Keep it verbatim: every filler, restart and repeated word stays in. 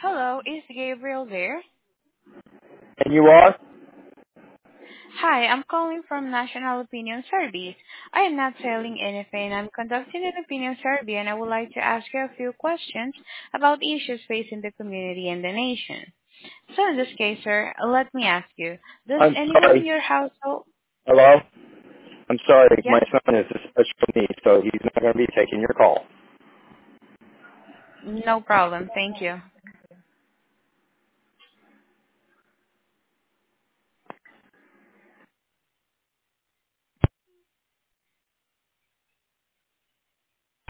Hello, is Gabriel there? And you are? Hi, I'm calling from National Opinion Service. I am not selling anything. I'm conducting an opinion survey and I would like to ask you a few questions about issues facing the community and the nation. So in this case, sir, let me ask you, does I'm anyone in sorry. your household... Hello? I'm sorry. Yes? My son is a special needs, so he's not going to be taking your call. No problem. Thank you.